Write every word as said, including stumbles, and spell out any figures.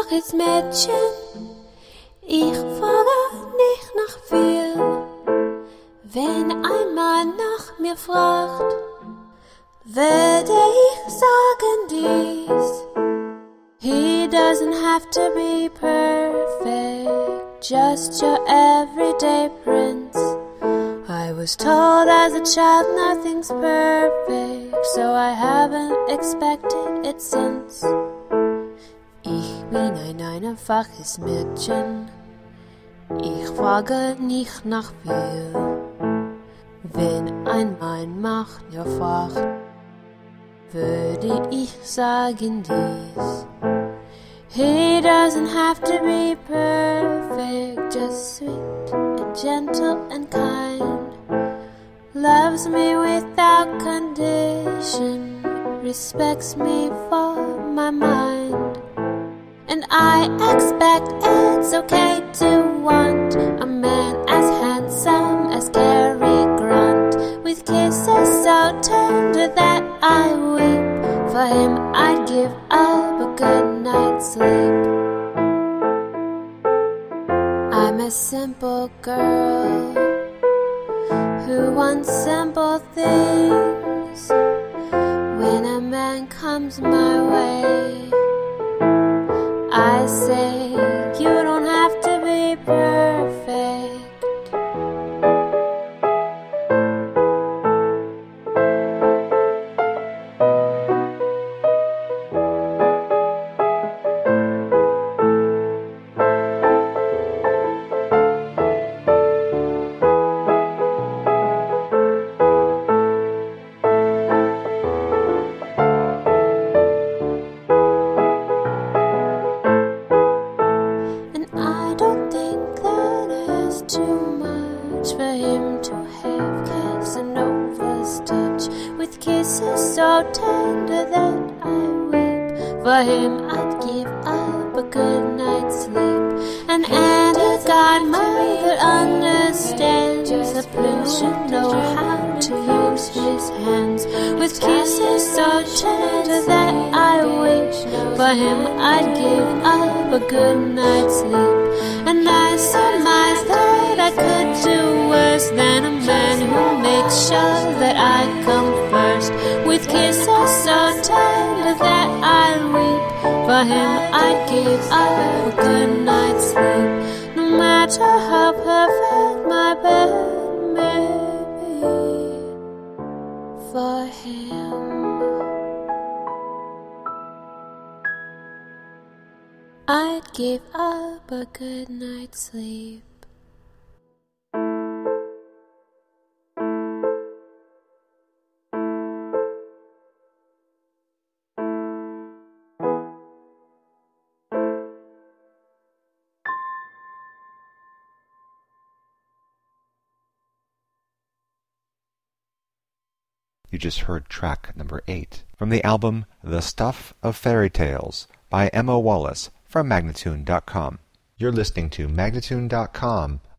einfaches Mädchen, ich frage nicht nach viel. Wenn ein Mann nach mir fragt, werde ich sagen dies. He doesn't have to be perfect, just your everyday prince. I was told as a child nothing's perfect, so I haven't expected it since. Ich bin ein einfaches Mädchen, ich frage nicht nach viel. Wenn ein Mann nach mir fragt, würde ich sagen dies. He doesn't have to be perfect, just sweet and gentle and kind. Loves me without condition, respects me for my mind. And I expect it's okay to want a man as handsome as Cary Grant, with kisses so tender that I weep. For him I'd give up a good night's sleep. I'm a simple girl who wants simple things. When a man comes my way, I say, you don't have to be perfect. For him I'd give up a good night's sleep. An aunt godmother understands the blues should know how to use his hands, with kisses so tender that I wish. For him I'd give up a good night's sleep. And I surmise that I could do worse than a man who makes sure that I come first, with kisses so tender that I weep. For him I'd give up a good night's sleep, no matter how perfect my bed may be. For him I'd give up a good night's sleep. You just heard track number eight from the album The Stuff of Fairy Tales by Emma Wallace from Magnatune dot com. You're listening to Magnatune dot com,